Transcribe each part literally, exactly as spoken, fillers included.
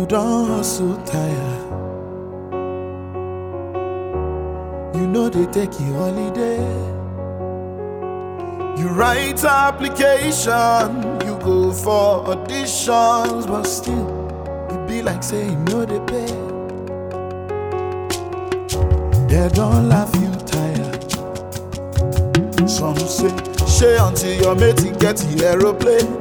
You don't hustle tire. You know they take you holiday. You write application, you go for auditions, but still, it be like say you know they pay. They don't laugh you tired. Some say, share until your mate get the aeroplane.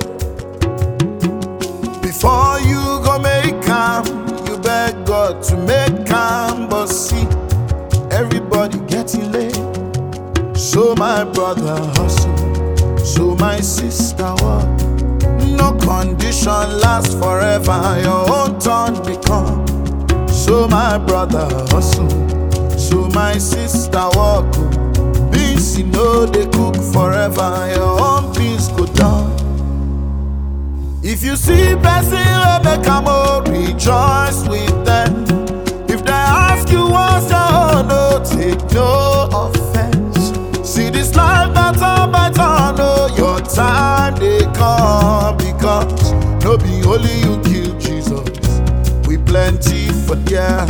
Before you go make calm, you beg God to make calm, but see, everybody getting late. So my brother hustle, so my sister work. No condition lasts forever, your own turn become. So my brother hustle, so my sister work. Beans you know they cook forever, your own beans go down. If you see person wey make am oh, rejoice with them. If they ask you what's your own, no take no offense. See this life that's on by turn, oh, your time they come, because no be only you kill Jesus, we plenty for there.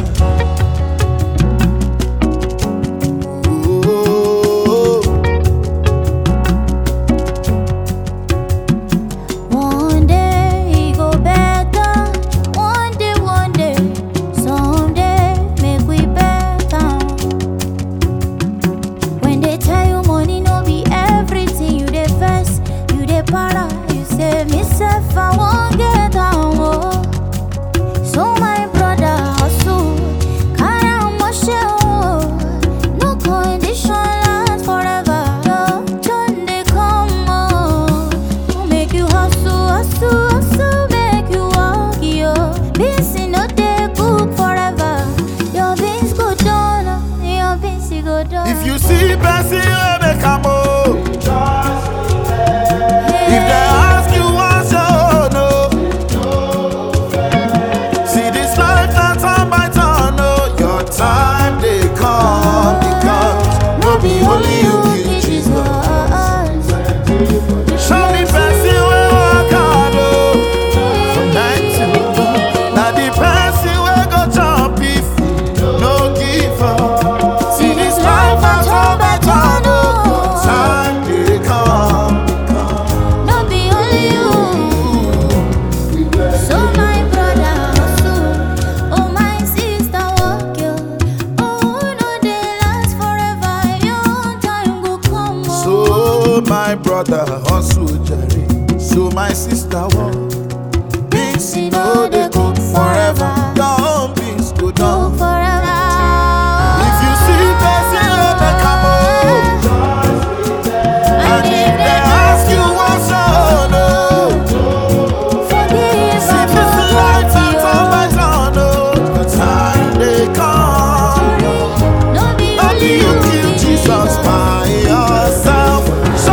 I won't get down, oh. So my brother hustle, carry on my show. No condition lasts forever. Your turn they come on. Who make you hustle, hustle, hustle, make you walk, yo. Beans no they cook forever. Your beans go down, your beans go down. If you see person wey make am oh, if they ask you what's your own, oh, see this life not turn by turn, oh, your time they come, because no be only you kill Jesus. Show me person wey work hard, oh, from night till dawn. Now the person wey go jump if you no give up. See this life not turn by turn, oh, your time they come. My brother hustle jare, so my sister walk. Beans you know they cook forever, your own beans go down forever. If you see person wey make am oh, and if they ask you what's your own, oh, see this life and turn by turn, oh, the time they come. No be you kill Jesus by yourself.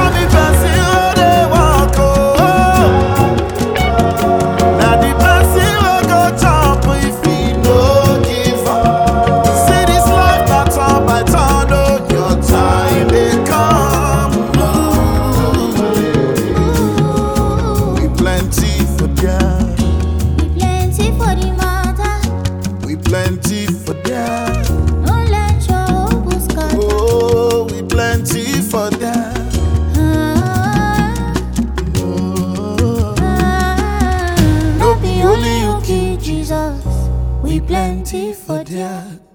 Plenty for that. Don't let your hope scatter. Oh, we plenty for that. Ah, Oh. ah, no be only you kill Jesus. We plenty for that.